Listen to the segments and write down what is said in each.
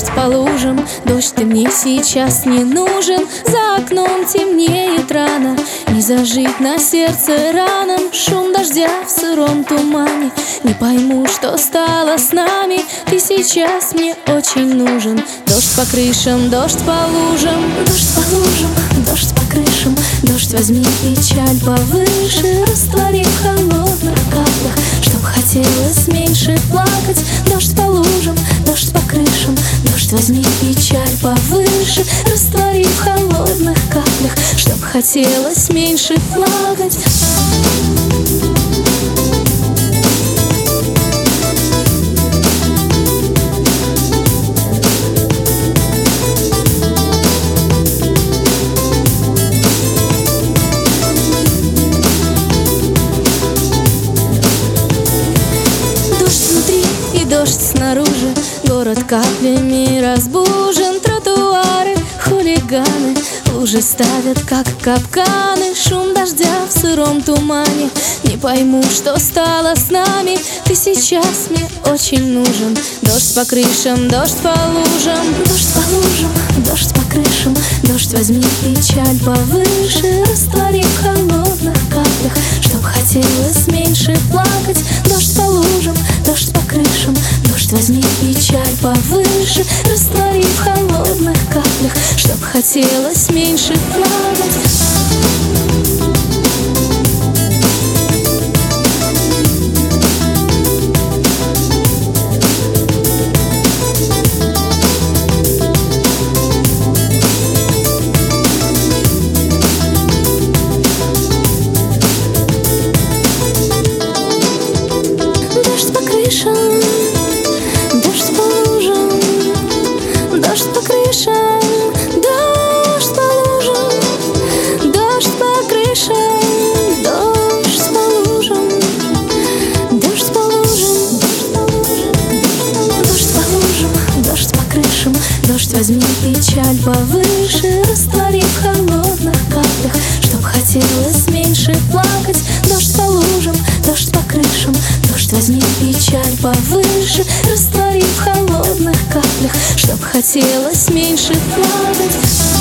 дождь по лужам. Дождь, ты мне сейчас не нужен. За окном темнеет рано, не зажить на сердце ранам. Шум дождя в сыром тумане. Не пойму, что стало с нами. Ты сейчас мне очень нужен. Дождь по крышам, дождь по лужам. Дождь по лужам, дождь по крышам. Дождь, возьми печаль повыше, раствори в холодных каплях, чтоб хотелось меньше плакать. Дождь по лужам, дождь по крышам. Дождь, возьми печаль повыше, раствори в холодных каплях, чтоб хотелось меньше плакать. Дождь снаружи, город каплями разбужен. Тротуары, хулиганы, лужи ставят, как капканы. Шум дождя в сыром тумане. Не пойму, что стало с нами. Ты сейчас мне очень нужен. Дождь по крышам, дождь по лужам. Дождь по лужам, дождь по крышам. Дождь, возьми печаль повыше, раствори в холодных каплях, чтоб хотелось меньше плакать. Дождь по лужам, дождь по крышам. Дождь, возьми печаль повыше, раствори в холодных каплях, чтоб хотелось меньше плакать. Дождь по крышам, дождь по лужам. Дождь по крышам, дождь по лужам. Дождь по крышам, дождь по лужам. Дождь по лужам, дождь по лужам. Дождь по крышам. Дождь, возьми печаль повыше, раствори в холодных каплях, чтоб хотелось меньше плакать. Дождь по лужам, дождь по крышам. Дождь, возьми печаль повыше, раствори в холодных каплях, чтоб хотелось меньше плакать.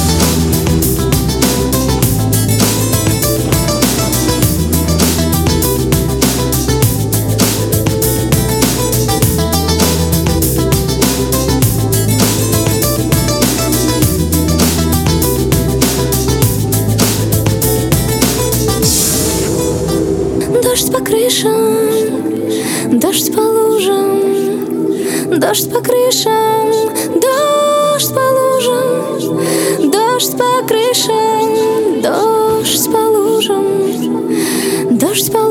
Дождь по крышам, дождь по лужам. Дождь по крышам, дождь по лужам. Дождь по крышам, дождь по лужам. Дождь по